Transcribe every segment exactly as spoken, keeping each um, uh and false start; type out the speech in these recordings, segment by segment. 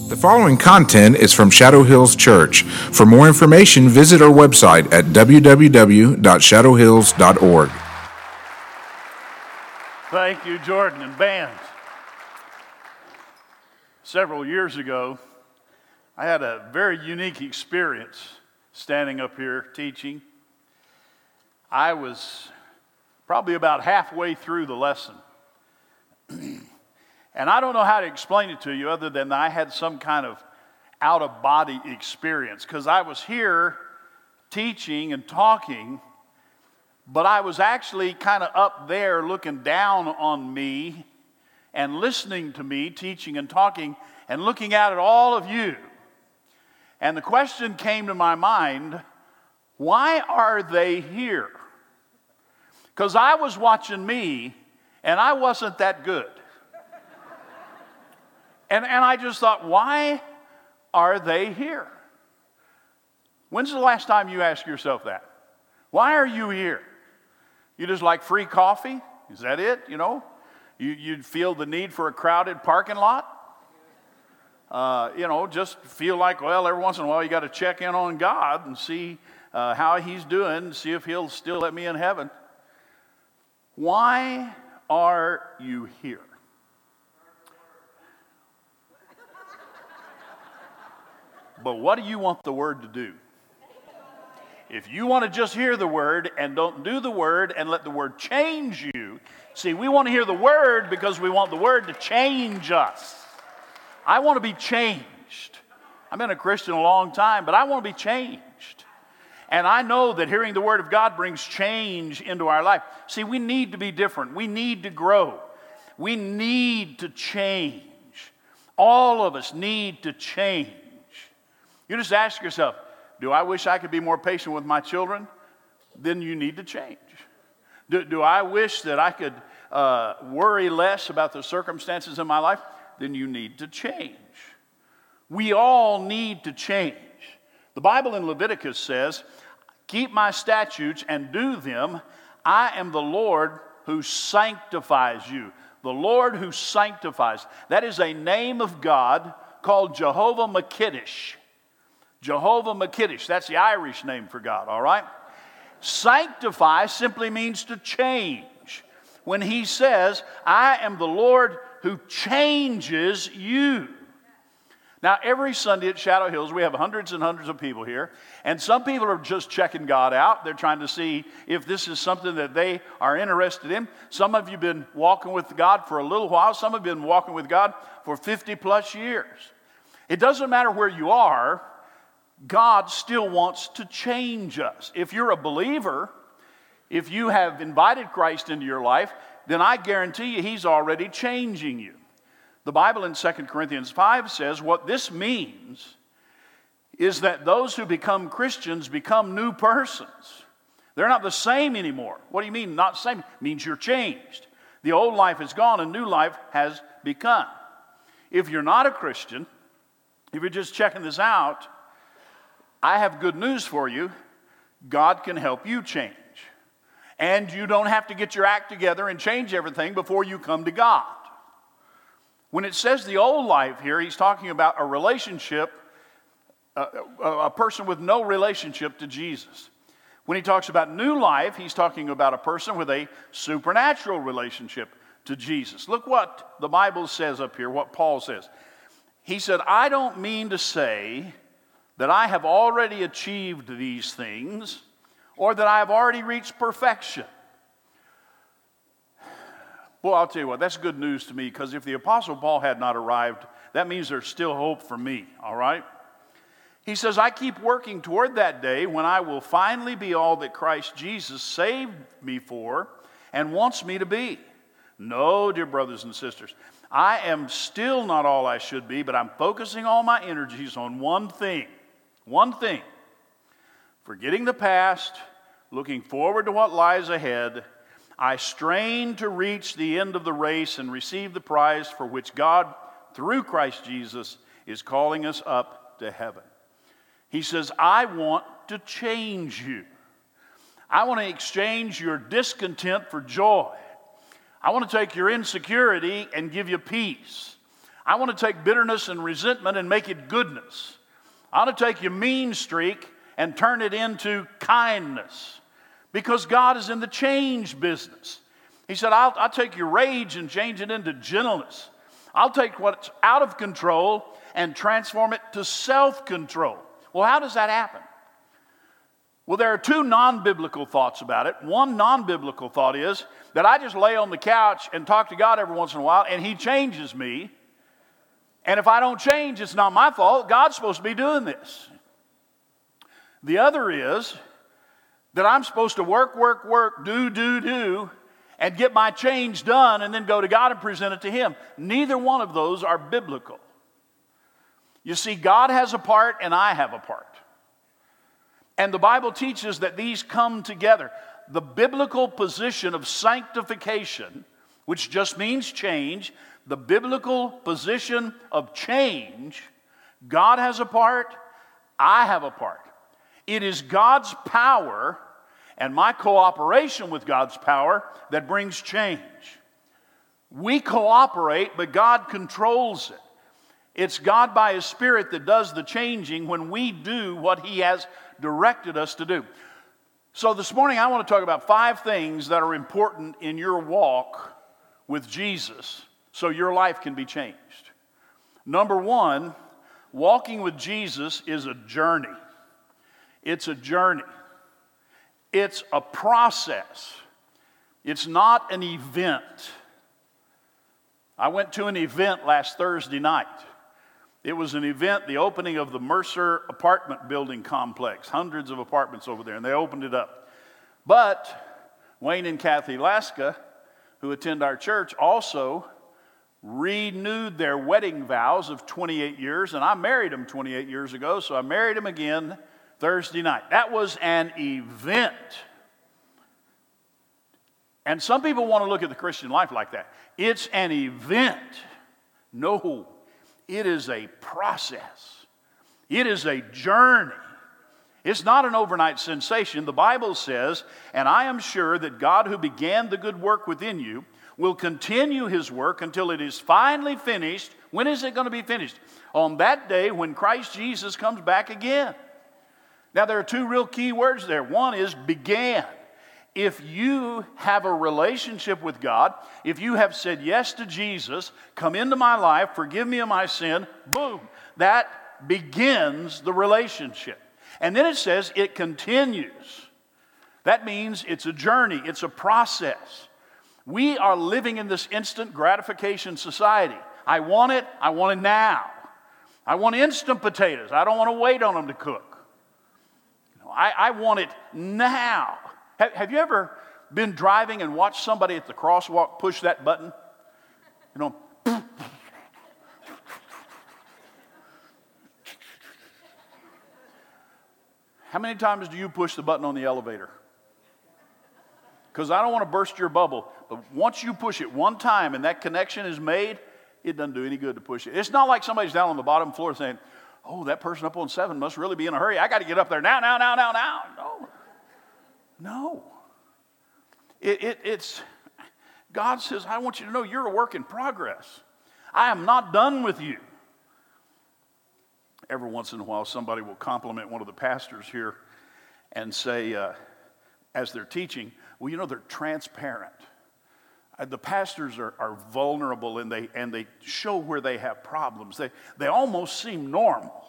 The following content is from Shadow Hills Church. For more information, visit our website at w w w dot shadow hills dot org. Thank you, Jordan and band. Several years ago, I had a very unique experience standing up here teaching. I was probably about halfway through the lesson. And I don't know how to explain it to you other than I had some kind of out-of-body experience, because I was here teaching and talking, but I was actually kind of up there looking down on me and listening to me teaching and talking and looking out at all of you. And the question came to my mind, why are they here? Because I was watching me and I wasn't that good. And, and I just thought, why are they here? When's the last time you asked yourself that? Why are you here? You just like free coffee? Is that it, you know? You, you'd feel the need for a crowded parking lot? Uh, you know, just feel like, well, every once in a while you got to check in on God and see uh, how he's doing, see if he'll still let me in heaven. Why are you here? But what do you want the word to do? If you want to just hear the word and don't do the word and let the word change you, see, we want to hear the word because we want the word to change us. I want to be changed. I've been a Christian a long time, but I want to be changed. And I know that hearing the word of God brings change into our life. See, we need to be different. We need to grow. We need to change. All of us need to change. You just ask yourself, do I wish I could be more patient with my children? Then you need to change. Do, do I wish that I could uh, worry less about the circumstances in my life? Then you need to change. We all need to change. The Bible in Leviticus says, keep my statutes and do them. I am the Lord who sanctifies you. The Lord who sanctifies. That is a name of God called Jehovah Makiddush. Jehovah Makiddush, that's the Irish name for God, all right? Sanctify simply means to change. When he says, I am the Lord who changes you. Now, every Sunday at Shadow Hills, we have hundreds and hundreds of people here, and some people are just checking God out. They're trying to see if this is something that they are interested in. Some of you have been walking with God for a little while. Some have been walking with God for fifty plus years. It doesn't matter where you are. God still wants to change us. If you're a believer, if you have invited Christ into your life, then I guarantee you he's already changing you. The Bible in Second Corinthians five says what this means is that those who become Christians become new persons. They're not the same anymore. What do you mean not the same? It means you're changed. The old life is gone and new life has begun. If you're not a Christian, if you're just checking this out, I have good news for you. God can help you change. And you don't have to get your act together and change everything before you come to God. When it says the old life here, he's talking about a relationship, a, a, a person with no relationship to Jesus. When he talks about new life, he's talking about a person with a supernatural relationship to Jesus. Look what the Bible says up here, what Paul says. He said, I don't mean to say that I have already achieved these things, or that I have already reached perfection. Well, I'll tell you what, that's good news to me, because if the Apostle Paul had not arrived, that means there's still hope for me, all right? He says, I keep working toward that day when I will finally be all that Christ Jesus saved me for and wants me to be. No, dear brothers and sisters, I am still not all I should be, but I'm focusing all my energies on one thing. One thing, forgetting the past, looking forward to what lies ahead, I strain to reach the end of the race and receive the prize for which God, through Christ Jesus, is calling us up to heaven. He says, I want to change you. I want to exchange your discontent for joy. I want to take your insecurity and give you peace. I want to take bitterness and resentment and make it goodness. I want to take your mean streak and turn it into kindness. Because God is in the change business. He said, I'll, I'll take your rage and change it into gentleness. I'll take what's out of control and transform it to self-control. Well, how does that happen? Well, there are two non-biblical thoughts about it. One non-biblical thought is that I just lay on the couch and talk to God every once in a while, and He changes me. And if I don't change, it's not my fault. God's supposed to be doing this. The other is that I'm supposed to work, work, work, do, do, do, and get my change done and then go to God and present it to Him. Neither one of those are biblical. You see, God has a part and I have a part. And the Bible teaches that these come together. The biblical position of sanctification, which just means change, the biblical position of change, God has a part, I have a part. It is God's power and my cooperation with God's power that brings change. We cooperate, but God controls it. It's God by His Spirit that does the changing when we do what He has directed us to do. So this morning I want to talk about five things that are important in your walk with Jesus so your life can be changed. Number one, walking with Jesus is a journey. It's a journey. It's a process. It's not an event. I went to an event last Thursday night. It was an event, the opening of the Mercer apartment building complex, hundreds of apartments over there, and they opened it up. But Wayne and Kathy Laska, who attend our church, also renewed their wedding vows of twenty-eight years, and I married them twenty-eight years ago, so I married them again Thursday night. That was an event. And some people want to look at the Christian life like that. It's an event. No, it is a process. It is a journey. It's not an overnight sensation. The Bible says, and I am sure that God who began the good work within you will continue His work until it is finally finished. When is it going to be finished? On that day when Christ Jesus comes back again. Now, there are two real key words there. One is began. If you have a relationship with God, if you have said yes to Jesus, come into my life, forgive me of my sin, boom, that begins the relationship. And then it says it continues. That means it's a journey, it's a process. We are living in this instant gratification society. I want it, I want it now. I want instant potatoes. I don't want to wait on them to cook. I, I want it now. Have, have you ever been driving and watched somebody at the crosswalk push that button? You know, how many times do you push the button on the elevator? Because I don't want to burst your bubble, but once you push it one time and that connection is made, it doesn't do any good to push it. It's not like somebody's down on the bottom floor saying, oh, that person up on seven must really be in a hurry. I got to get up there now, now, now, now, now. No. No. It, it, it's, God says, I want you to know you're a work in progress. I am not done with you. Every once in a while, somebody will compliment one of the pastors here and say, uh, as they're teaching, well, you know, they're transparent. Uh, the pastors are, are vulnerable and they, and they show where they have problems. They, they almost seem normal.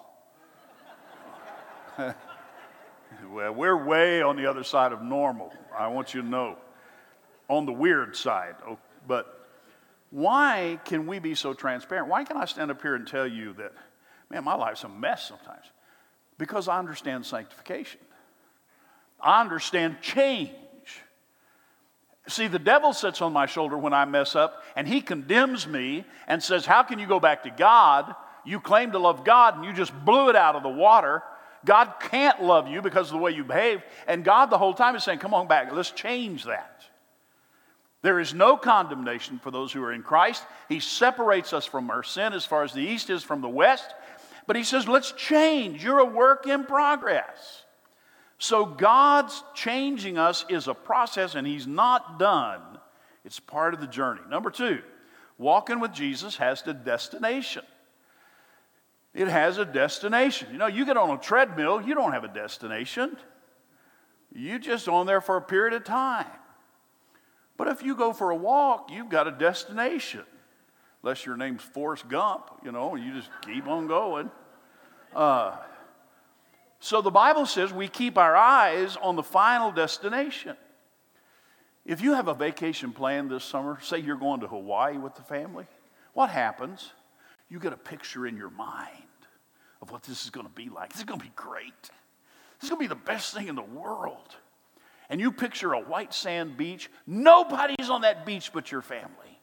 Well, we're way on the other side of normal, I want you to know. On the weird side. But why can we be so transparent? Why can I stand up here and tell you that, man, my life's a mess sometimes? Because I understand sanctification. I understand change. See, the devil sits on my shoulder when I mess up, and he condemns me and says, how can you go back to God? You claim to love God, and you just blew it out of the water. God can't love you because of the way you behave. And God the whole time is saying, come on back, let's change that. There is no condemnation for those who are in Christ. He separates us from our sin as far as the east is from the west. But he says, let's change. You're a work in progress. So God's changing us is a process, and he's not done. It's part of the journey. Number two, Walking with Jesus has a destination. It has a destination. You know, you get on a treadmill, you don't have a destination. You're just on there for a period of time. But if you go for a walk, you've got a destination. Unless your name's Forrest Gump, you know, you just keep on going. Uh, so the Bible says we keep our eyes on the final destination. If you have a vacation planned this summer, say you're going to Hawaii with the family, what happens? You get a picture in your mind of what this is going to be like. This is going to be great. This is going to be the best thing in the world. And you picture a white sand beach. Nobody's on that beach but your family.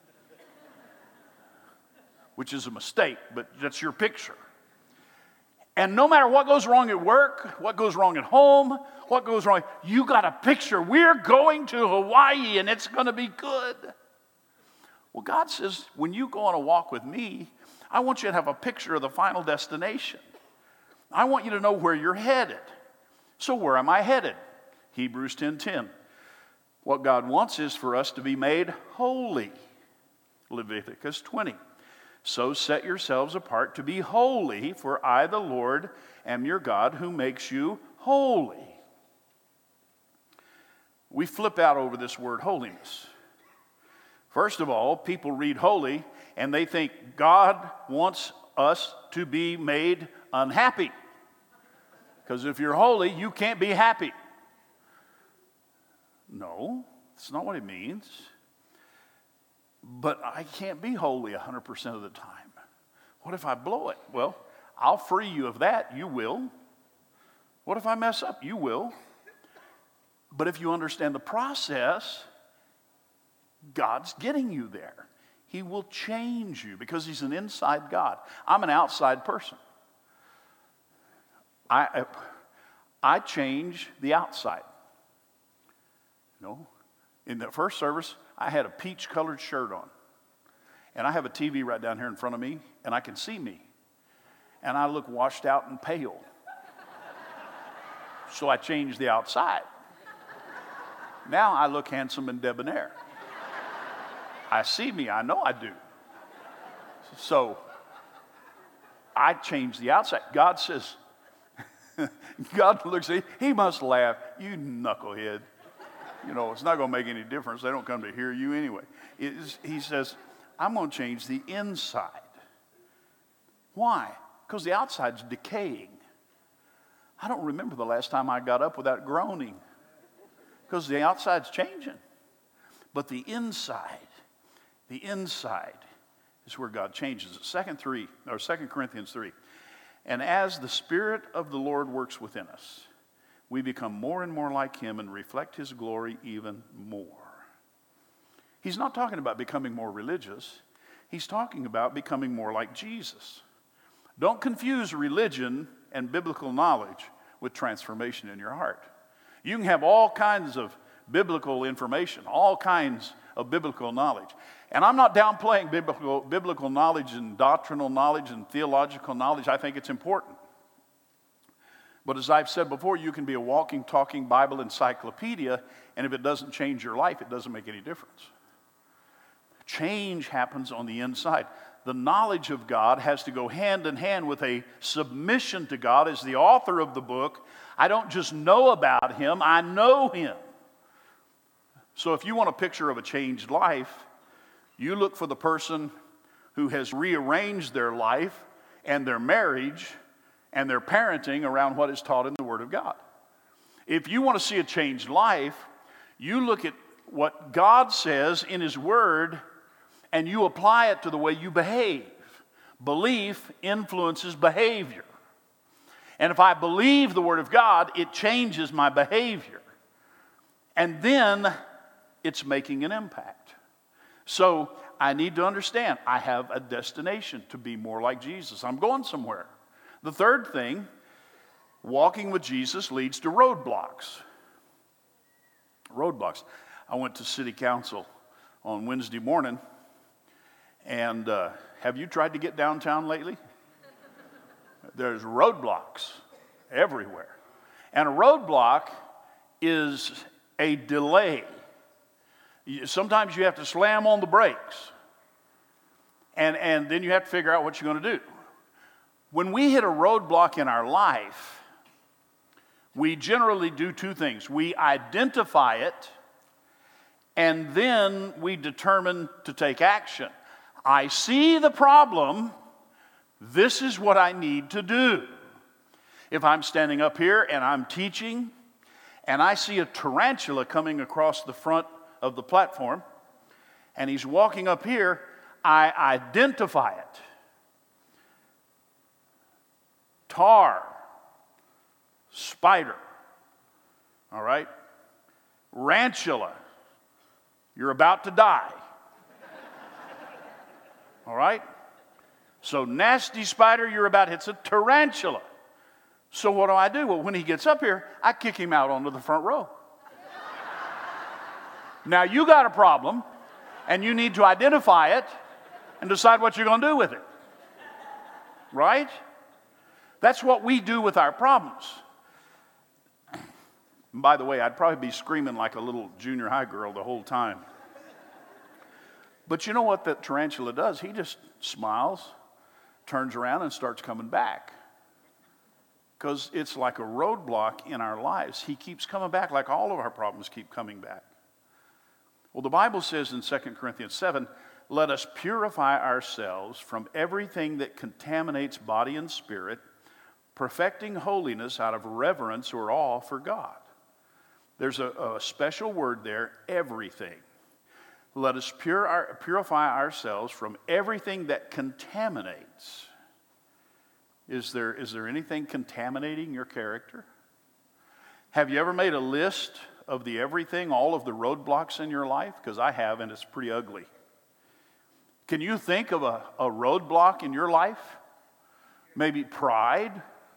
Which is a mistake, but that's your picture. And no matter what goes wrong at work, what goes wrong at home, what goes wrong, you got a picture. We're going to Hawaii and it's going to be good. Well, God says, when you go on a walk with me, I want you to have a picture of the final destination. I want you to know where you're headed. So where am I headed? Hebrews ten ten. What God wants is for us to be made holy. Leviticus twenty. So set yourselves apart to be holy, for I, the Lord, am your God who makes you holy. We flip out over this word holiness. First of all, people read holy and they think God wants us to be made unhappy. Because if you're holy, you can't be happy. No, that's not what it means. But I can't be holy one hundred percent of the time. What if I blow it? Well, I'll free you of that. You will. What if I mess up? You will. But if you understand the process, God's getting you there. He will change you because he's an inside God. I'm an outside person. I, I change the outside. You know, in the first service, I had a peach-colored shirt on. And I have a T V right down here in front of me, and I can see me. And I look washed out and pale. So I changed the outside. Now I look handsome and debonair. I see me, I know I do. So I changed the outside. God says, God looks at me, he must laugh. You knucklehead. You know, it's not going to make any difference. They don't come to hear you anyway. It is, he says, I'm going to change the inside. Why? Because the outside's decaying. I don't remember the last time I got up without groaning. Because the outside's changing. But the inside, the inside is where God changes it. Second three, or Second Corinthians three. And as the Spirit of the Lord works within us, we become more and more like him and reflect his glory even more. He's not talking about becoming more religious. He's talking about becoming more like Jesus. Don't confuse religion and biblical knowledge with transformation in your heart. You can have all kinds of biblical information, all kinds of biblical knowledge. And I'm not downplaying biblical, biblical knowledge and doctrinal knowledge and theological knowledge. I think it's important. But as I've said before, you can be a walking, talking Bible encyclopedia, and if it doesn't change your life, it doesn't make any difference. Change happens on the inside. The knowledge of God has to go hand in hand with a submission to God. As the author of the book, I don't just know about him, I know him. So if you want a picture of a changed life, you look for the person who has rearranged their life and their marriage and their parenting around what is taught in the Word of God. If you want to see a changed life, you look at what God says in his Word and you apply it to the way you behave. Belief influences behavior. And if I believe the Word of God, it changes my behavior. And then it's making an impact. So I need to understand, I have a destination to be more like Jesus. I'm going somewhere. The third thing, walking with Jesus leads to roadblocks. Roadblocks. I went to city council on Wednesday morning, and uh, have you tried to get downtown lately? There's roadblocks everywhere. And a roadblock is a delay. Sometimes you have to slam on the brakes. And, and then you have to figure out what you're going to do. When we hit a roadblock in our life, we generally do two things. We identify it, and then we determine to take action. I see the problem. This is what I need to do. If I'm standing up here and I'm teaching, and I see a tarantula coming across the front of the platform, and he's walking up here, I identify it. Tar, spider, all right? Rantula, you're about to die. All right? So nasty spider, you're about, it's a tarantula. So what do I do? Well, when he gets up here, I kick him out onto the front row. Now you got a problem, and you need to identify it and decide what you're going to do with it. Right? That's what we do with our problems. And by the way, I'd probably be screaming like a little junior high girl the whole time. But you know what that tarantula does? He just smiles, turns around, and starts coming back. Because it's like a roadblock in our lives. He keeps coming back, like all of our problems keep coming back. Well, the Bible says in Second Corinthians seven, let us purify ourselves from everything that contaminates body and spirit, perfecting holiness out of reverence or awe for God. There's a, a special word there, everything. Let us pure our, purify ourselves from everything that contaminates. Is there, is there anything contaminating your character? Have you ever made a list of the everything, all of the roadblocks in your life? Because I have, and it's pretty ugly. Can you think of a, a roadblock in your life? Maybe pride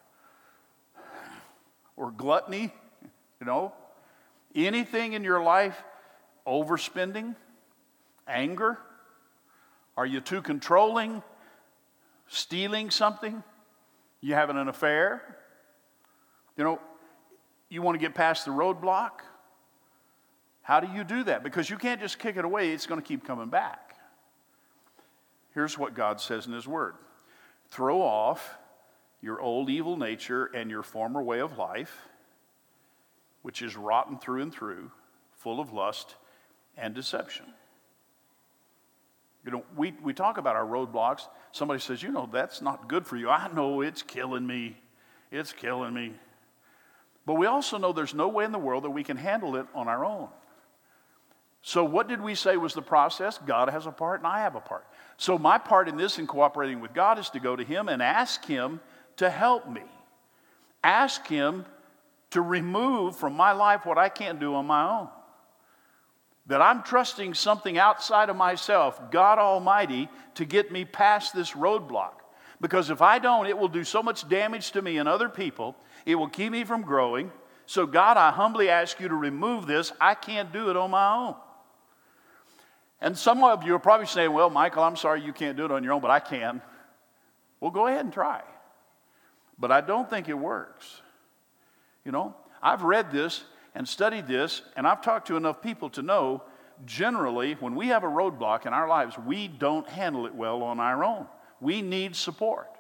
or gluttony, you know? Anything in your life, overspending, anger? Are you too controlling? Stealing something? You having an affair? You know, you want to get past the roadblock? How do you do that? Because you can't just kick it away. It's going to keep coming back. Here's what God says in His Word. Throw off your old evil nature and your former way of life, which is rotten through and through, full of lust and deception. You know, we, we talk about our roadblocks. Somebody says, you know, that's not good for you. I know it's killing me. It's killing me. But we also know there's no way in the world that we can handle it on our own. So what did we say was the process? God has a part and I have a part. So my part in this in cooperating with God is to go to Him and ask Him to help me. Ask Him to remove from my life what I can't do on my own. That I'm trusting something outside of myself, God Almighty, to get me past this roadblock. Because if I don't, it will do so much damage to me and other people. It will keep me from growing. So God, I humbly ask you to remove this. I can't do it on my own. And some of you are probably saying, well, Michael, I'm sorry you can't do it on your own, but I can. Well, go ahead and try. But I don't think it works. You know, I've read this and studied this, and I've talked to enough people to know, generally, when we have a roadblock in our lives, we don't handle it well on our own. We need support.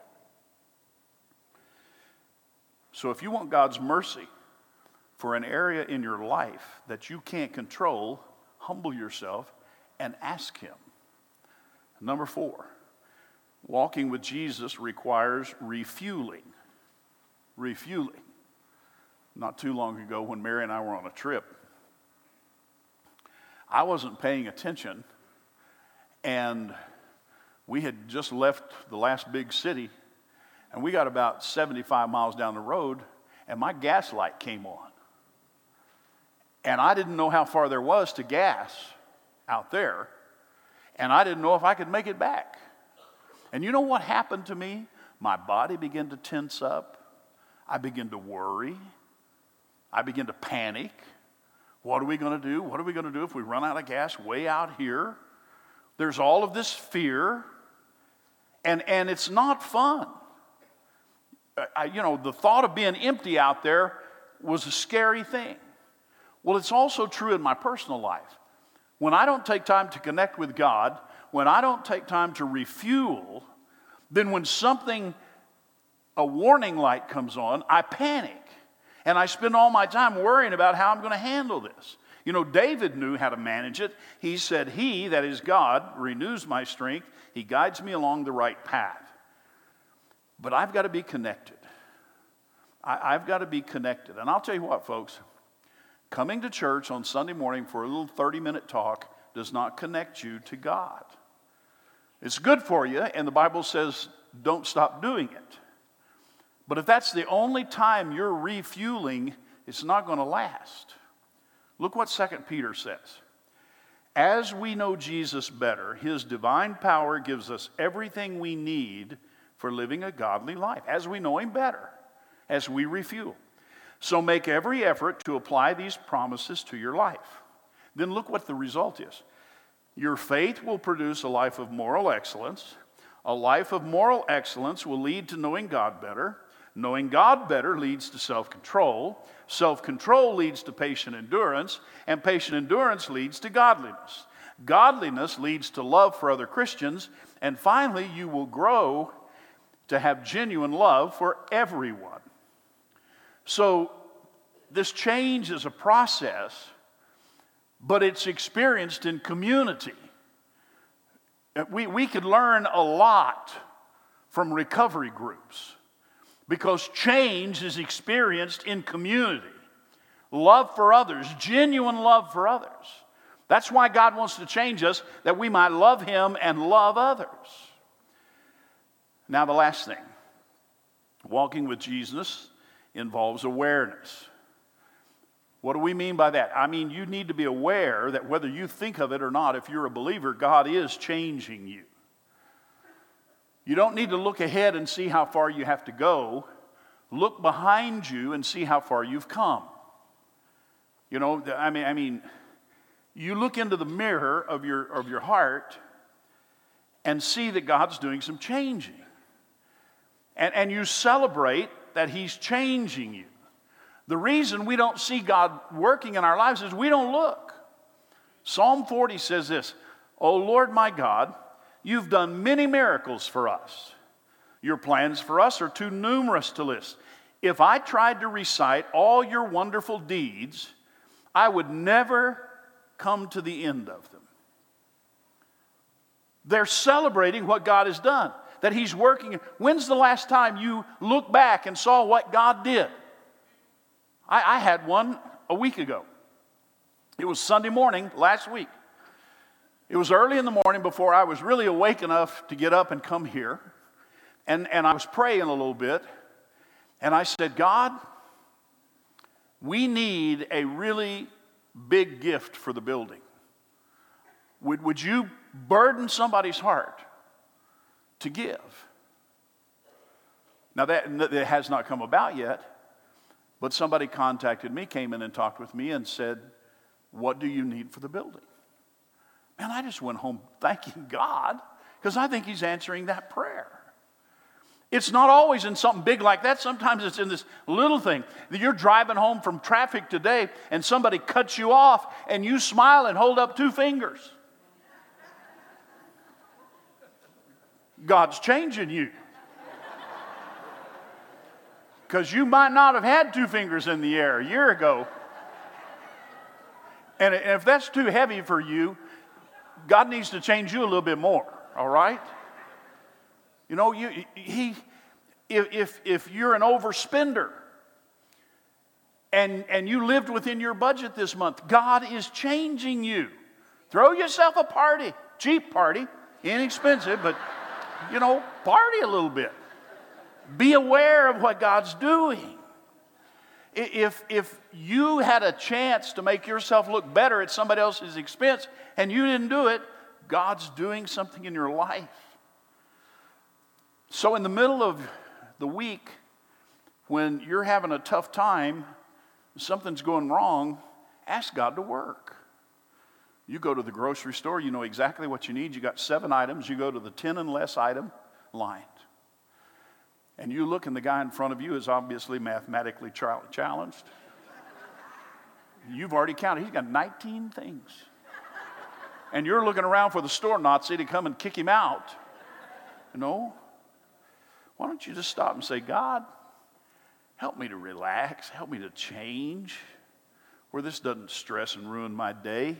So if you want God's mercy for an area in your life that you can't control, humble yourself and ask Him. Number four, walking with Jesus requires refueling. Refueling. Not too long ago when Mary and I were on a trip, I wasn't paying attention, and we had just left the last big city, and we got about seventy-five miles down the road, and my gas light came on. And I didn't know how far there was to gas out there, and I didn't know if I could make it back. And you know what happened to me? My body began to tense up. I began to worry. I began to panic. What are we going to do? What are we going to do if we run out of gas way out here? There's all of this fear, and, and it's not fun. I, you know, the thought of being empty out there was a scary thing. Well, it's also true in my personal life. When I don't take time to connect with God, when I don't take time to refuel, then when something, a warning light comes on, I panic. And I spend all my time worrying about how I'm going to handle this. You know, David knew how to manage it. He said, He, that is God, renews my strength. He guides me along the right path. But I've got to be connected. I, I've got to be connected. And I'll tell you what, folks, coming to church on Sunday morning for a little thirty-minute talk does not connect you to God. It's good for you, and the Bible says don't stop doing it. But if that's the only time you're refueling, it's not going to last. Look what Second Peter says. As we know Jesus better, His divine power gives us everything we need for living a godly life. As we know Him better, as we refuel. So make every effort to apply these promises to your life. Then look what the result is. Your faith will produce a life of moral excellence. A life of moral excellence will lead to knowing God better. Knowing God better leads to self-control. Self-control leads to patient endurance. And patient endurance leads to godliness. Godliness leads to love for other Christians. And finally, you will grow to have genuine love for everyone. So this change is a process, but it's experienced in community. We, we could learn a lot from recovery groups because change is experienced in community. Love for others, genuine love for others. That's why God wants to change us, that we might love Him and love others. Now the last thing, walking with Jesus involves awareness. What do we mean by that? I mean, you need to be aware that whether you think of it or not, if you're a believer, God is changing you. You don't need to look ahead and see how far you have to go. Look behind you and see how far you've come. You know, I mean, I mean, you look into the mirror of your, of your heart and see that God's doing some changing. And, and you celebrate that He's changing you. The reason we don't see God working in our lives is we don't look. Psalm forty says this, O Lord my God, You've done many miracles for us. Your plans for us are too numerous to list. If I tried to recite all your wonderful deeds, I would never come to the end of them. They're celebrating what God has done, that He's working. When's the last time you looked back and saw what God did? I, I had one a week ago. It was Sunday morning last week. It was early in the morning before I was really awake enough to get up and come here. And, and I was praying a little bit. And I said, God, we need a really big gift for the building. Would, would you burden somebody's heart to give? Now that, that has not come about yet, but somebody contacted me, came in and talked with me and said, what do you need for the building? Man, I just went home thanking God because I think He's answering that prayer. It's not always in something big like that. Sometimes it's in this little thing. You're driving home from traffic today and somebody cuts you off and you smile and hold up two fingers. God's changing you. Because you might not have had two fingers in the air a year ago. And if that's too heavy for you, God needs to change you a little bit more, all right? You know, you, he, if, if, if you're an overspender and, and you lived within your budget this month, God is changing you. Throw yourself a party, cheap party, inexpensive, but, you know, party a little bit. Be aware of what God's doing. If, if you had a chance to make yourself look better at somebody else's expense and you didn't do it, God's doing something in your life. So in the middle of the week, when you're having a tough time, something's going wrong, ask God to work. You go to the grocery store, you know exactly what you need. You got seven items. You go to the ten and less item line. And you look and the guy in front of you is obviously mathematically challenged. You've already counted. He's got nineteen things. And you're looking around for the store Nazi to come and kick him out. You know? Why don't you just stop and say, God, help me to relax. Help me to change where this doesn't stress and ruin my day.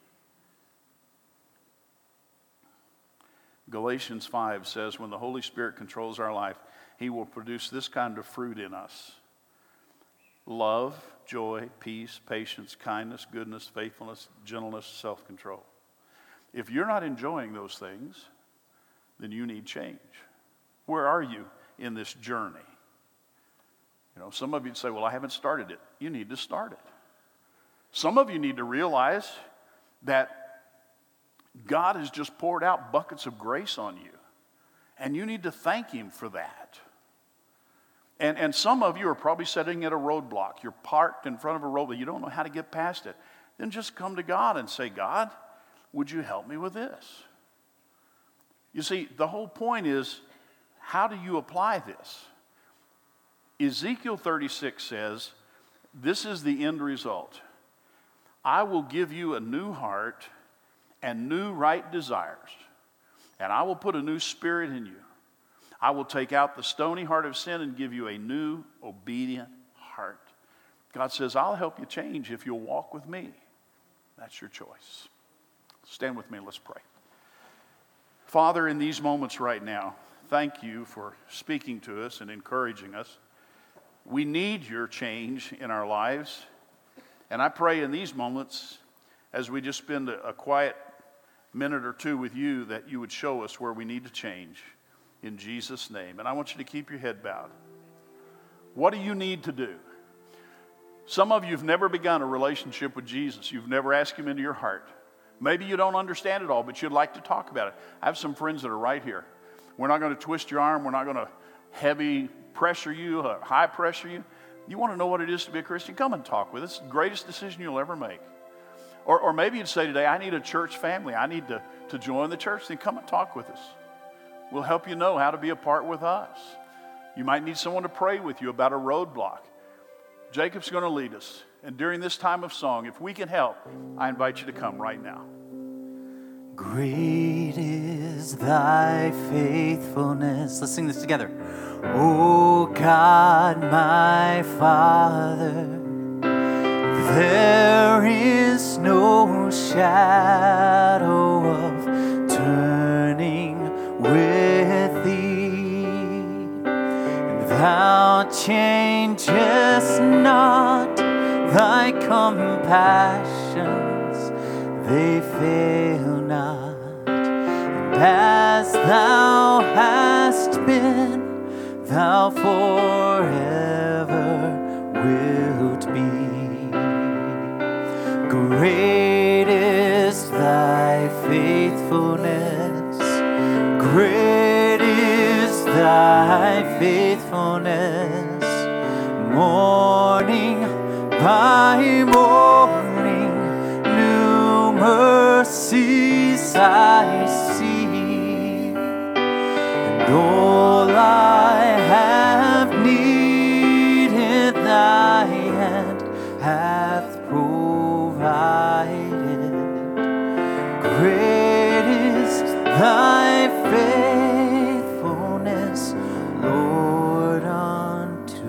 Galatians five says, when the Holy Spirit controls our life, He will produce this kind of fruit in us: love, joy, peace, patience, kindness, goodness, faithfulness, gentleness, self-control. If you're not enjoying those things, then you need change. Where are you in this journey? You know, some of you'd say, well, I haven't started it. You need to start it. Some of you need to realize that God has just poured out buckets of grace on you, and you need to thank Him for that. And, and some of you are probably sitting at a roadblock. You're parked in front of a roadblock. You don't know how to get past it. Then just come to God and say, God, would you help me with this? You see, the whole point is, how do you apply this? Ezekiel thirty-six says, this is the end result. I will give you a new heart and new right desires, and I will put a new spirit in you. I will take out the stony heart of sin and give you a new obedient heart. God says, I'll help you change if you'll walk with me. That's your choice. Stand with me, let's pray. Father, in these moments right now, thank you for speaking to us and encouraging us. We need your change in our lives. And I pray in these moments, as we just spend a, a quiet minute or two with you, that you would show us where we need to change in Jesus' name. And I want you to keep your head bowed. What do you need to do? Some of you have never begun a relationship with Jesus. You've never asked Him into your heart. Maybe you don't understand it all, but you'd like to talk about it. I have some friends that are right here. We're not going to twist your arm. We're not going to heavy pressure you, uh, high pressure you. You want to know what it is to be a Christian? Come and talk with us. It's the greatest decision you'll ever make. Or, or maybe you'd say today, I need a church family. I need to, to join the church. Then come and talk with us. We'll help you know how to be a part with us. You might need someone to pray with you about a roadblock. Jacob's going to lead us. And during this time of song, if we can help, I invite you to come right now. Great is thy faithfulness. Let's sing this together. O God, my Father, there is no shadow of turning with thee, and thou changest not, thy compassions, they fail not. And as thou hast been, thou forever wilt be. Great is thy faithfulness, great is thy faithfulness. Morning by morning, new mercies I see, and all I have needed thy hand hath provided. Great is thy faithfulness, Lord, unto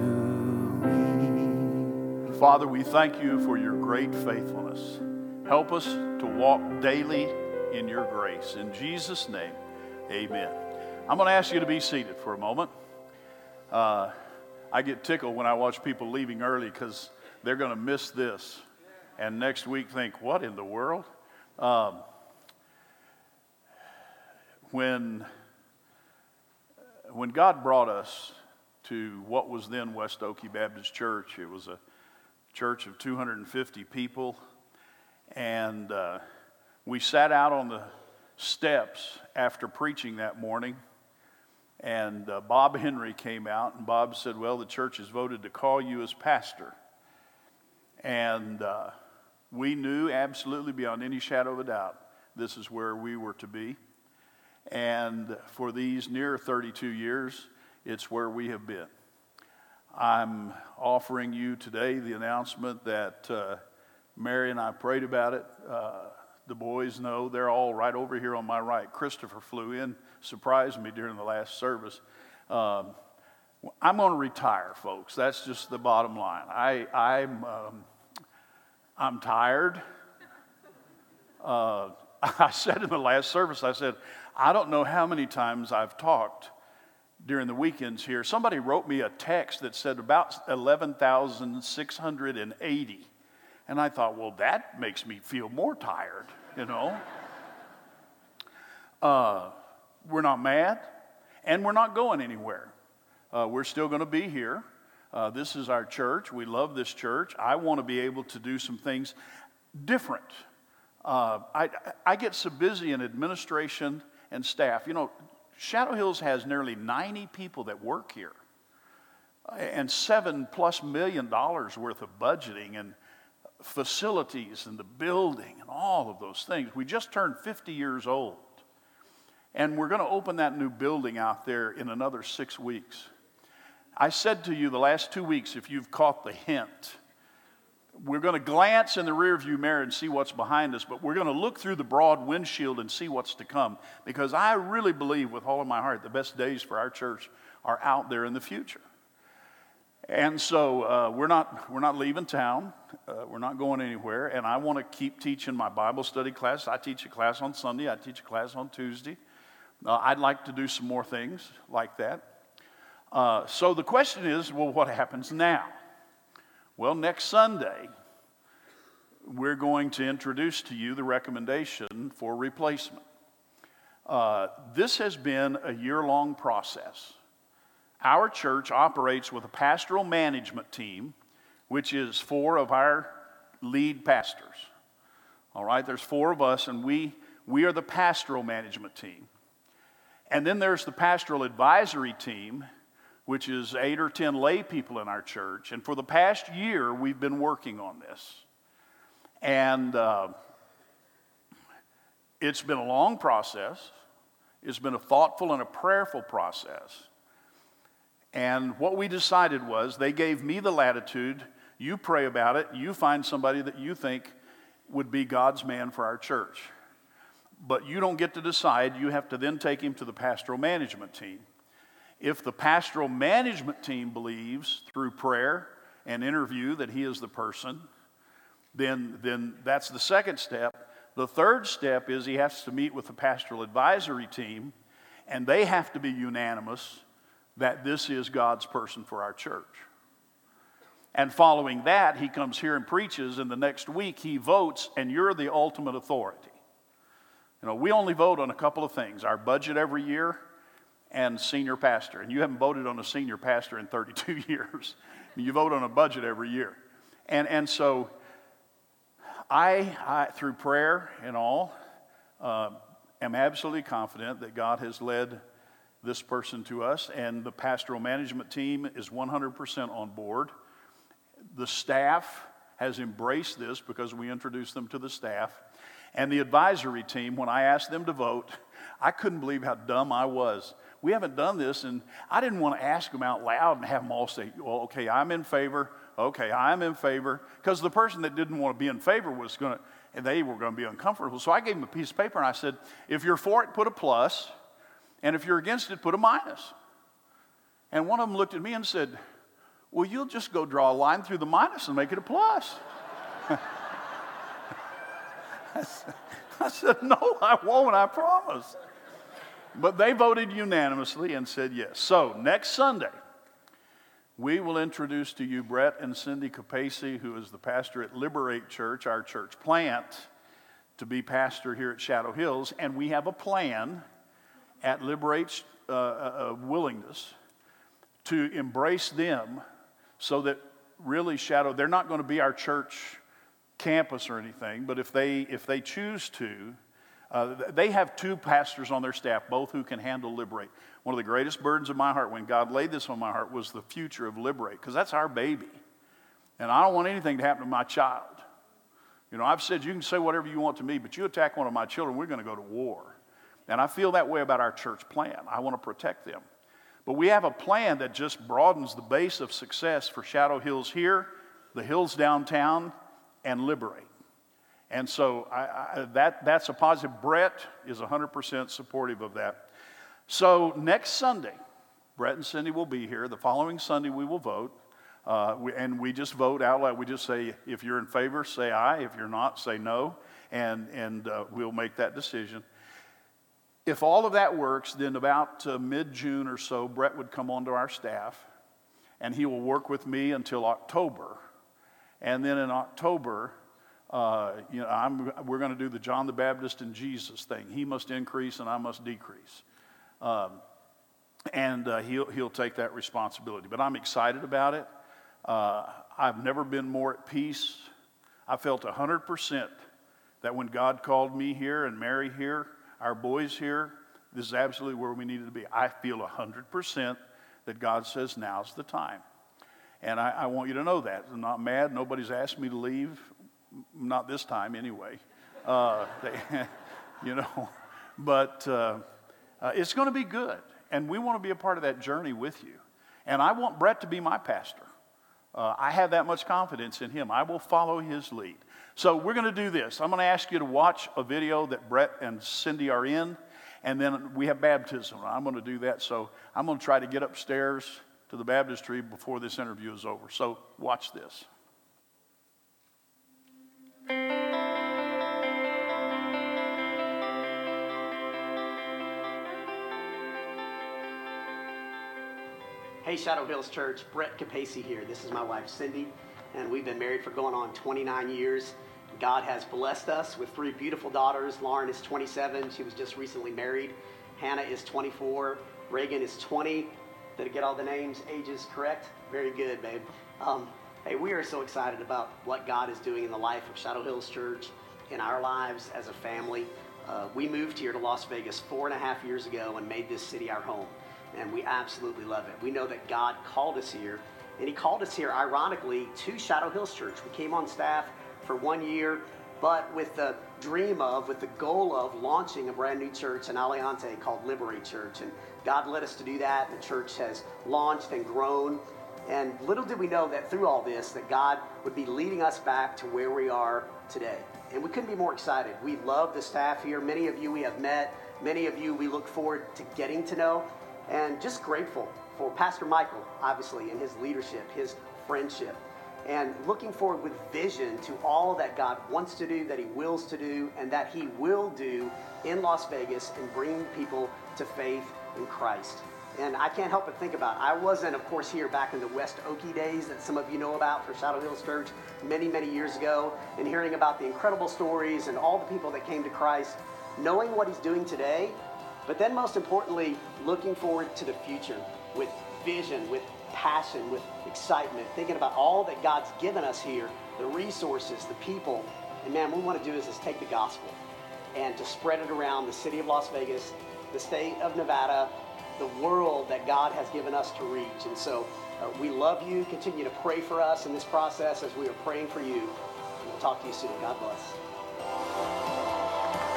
me. Father, we thank you for your great faithfulness. Help us to walk daily in your grace. In Jesus' name, amen. I'm going to ask you to be seated for a moment. Uh, I get tickled when I watch people leaving early because they're going to miss this. And next week think, what in the world? Um, when, when God brought us to what was then West Okie Baptist Church, it was a church of two hundred fifty people. And uh, we sat out on the steps after preaching that morning. And uh, Bob Henry came out, and Bob said, well, the church has voted to call you as pastor. And uh, we knew absolutely beyond any shadow of a doubt this is where we were to be. And for these near thirty-two years, it's where we have been. I'm offering you today the announcement that uh, Mary and I prayed about it uh, the boys know. They're all right over here on my right. Christopher flew in, surprised me during the last service. Um, I'm going to retire, folks. That's just the bottom line. I, I'm, um, I'm tired. Uh, I said in the last service, I said, I don't know how many times I've talked during the weekends here. Somebody wrote me a text that said about eleven thousand six hundred eighty. And I thought, well, that makes me feel more tired, you know. uh, we're not mad, and we're not going anywhere. Uh, we're still going to be here. Uh, this is our church. We love this church. I want to be able to do some things different. Uh, I, I get so busy in administration and staff. You know, Shadow Hills has nearly ninety people that work here, and seven plus million dollars worth of budgeting and facilities and the building and all of those things. We just turned fifty years old, and we're going to open that new building out there in another six weeks. I said to you the last two weeks, if you've caught the hint, we're going to glance in the rearview mirror and see what's behind us, but we're going to look through the broad windshield and see what's to come, because I really believe with all of my heart the best days for our church are out there in the future. And so uh, we're not we're not leaving town. Uh, we're not going anywhere. And I want to keep teaching my Bible study class. I teach a class on Sunday. I teach a class on Tuesday. Uh, I'd like to do some more things like that. Uh, so the question is, well, what happens now? Well, next Sunday, we're going to introduce to you the recommendation for replacement. Uh, this has been a year-long process. Our church operates with a pastoral management team, which is four of our lead pastors. All right, there's four of us, and we, we are the pastoral management team. And then there's the pastoral advisory team, which is eight or ten lay people in our church. And for the past year, we've been working on this. And uh, it's been a long process. It's been a thoughtful and a prayerful process. And what we decided was, they gave me the latitude. You pray about it. You find somebody that you think would be God's man for our church. But you don't get to decide. You have to then take him to the pastoral management team. If the pastoral management team believes through prayer and interview that he is the person, then, then that's the second step. The third step is he has to meet with the pastoral advisory team, and they have to be unanimous that this is God's person for our church. And following that, he comes here and preaches, and the next week he votes, and you're the ultimate authority. You know, we only vote on a couple of things: our budget every year and senior pastor. And you haven't voted on a senior pastor in thirty-two years. You vote on a budget every year. And, and so I, I, through prayer and all, uh, am absolutely confident that God has led this person to us, and the pastoral management team is one hundred percent on board. The staff has embraced this because we introduced them to the staff. And the advisory team, when I asked them to vote, I couldn't believe how dumb I was. We haven't done this, and I didn't want to ask them out loud and have them all say, well, okay, I'm in favor. Okay, I'm in favor. Because the person that didn't want to be in favor was going to, and they were going to be uncomfortable. So I gave them a piece of paper, and I said, if you're for it, put a plus. And if you're against it, put a minus. And one of them looked at me and said, well, you'll just go draw a line through the minus and make it a plus. I, said, I said, no, I won't, I promise. But they voted unanimously and said yes. So next Sunday, we will introduce to you Brett and Cindy Capacey, who is the pastor at Liberate Church, our church plant, to be pastor here at Shadow Hills. And we have a plan at Liberate's uh, uh, willingness to embrace them, so that really Shadow, they're not going to be our church campus or anything, but if they if they choose to, uh, they have two pastors on their staff, both who can handle Liberate. One of the greatest burdens of my heart when God laid this on my heart was the future of Liberate, because that's our baby. And I don't want anything to happen to my child. You know, I've said you can say whatever you want to me, but you attack one of my children, we're going to go to war. And I feel that way about our church plan. I want to protect them. But we have a plan that just broadens the base of success for Shadow Hills here, the Hills downtown, and Liberate. And so I, I, that, that's a positive. Brett is one hundred percent supportive of that. So next Sunday, Brett and Cindy will be here. The following Sunday, we will vote. Uh, we, and we just vote out loud. We just say, if you're in favor, say aye. If you're not, say no. And, and uh, we'll make that decision. If all of that works, then about uh, mid-June or so, Brett would come onto our staff. And he will work with me until October. And then in October, uh, you know, I'm, we're going to do the John the Baptist and Jesus thing. He must increase and I must decrease. Um, and uh, he'll, he'll take that responsibility. But I'm excited about it. Uh, I've never been more at peace. I felt one hundred percent that when God called me here and Mary here, our boys here, this is absolutely where we needed to be. I feel one hundred percent that God says now's the time. And I, I want you to know that. I'm not mad. Nobody's asked me to leave. Not this time anyway. Uh, they, you know, but uh, uh, it's going to be good. And we want to be a part of that journey with you. And I want Brett to be my pastor. Uh, I have that much confidence in him. I will follow his lead. So we're going to do this. I'm going to ask you to watch a video that Brett and Cindy are in, and then we have baptism. I'm going to do that. So I'm going to try to get upstairs to the baptistry before this interview is over. So watch this. Hey, Shadow Hills Church, Brett Capacey here. This is my wife, Cindy, and we've been married for going on twenty-nine years. God has blessed us with three beautiful daughters. Lauren is twenty-seven. She was just recently married. Hannah is twenty-four. Reagan is twenty. Did I get all the names, ages correct? Very good, babe. Um, hey, we are so excited about what God is doing in the life of Shadow Hills Church, in our lives as a family. Uh, we moved here to Las Vegas four and a half years ago and made this city our home. And we absolutely love it. We know that God called us here, and he called us here, ironically, to Shadow Hills Church. We came on staff for one year, but with the dream of, with the goal of launching a brand new church in Aliante called Liberate Church. And God led us to do that. The church has launched and grown. And little did we know that through all this, that God would be leading us back to where we are today. And we couldn't be more excited. We love the staff here. Many of you we have met. Many of you we look forward to getting to know. And just grateful for Pastor Michael, obviously, and his leadership, his friendship, and looking forward with vision to all that God wants to do, that he wills to do, and that he will do in Las Vegas and bring people to faith in Christ. And I can't help but think about, I wasn't, of course, here back in the West Okie days that some of you know about for Shadow Hills Church many, many years ago, and hearing about the incredible stories and all the people that came to Christ, knowing what he's doing today. But then most importantly, looking forward to the future with vision, with passion, with excitement, thinking about all that God's given us here, the resources, the people. And man, what we want to do is, is take the gospel and to spread it around the city of Las Vegas, the state of Nevada, the world that God has given us to reach. And so uh, we love you. Continue to pray for us in this process as we are praying for you. And we'll talk to you soon. God bless.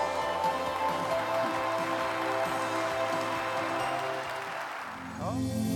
Oh.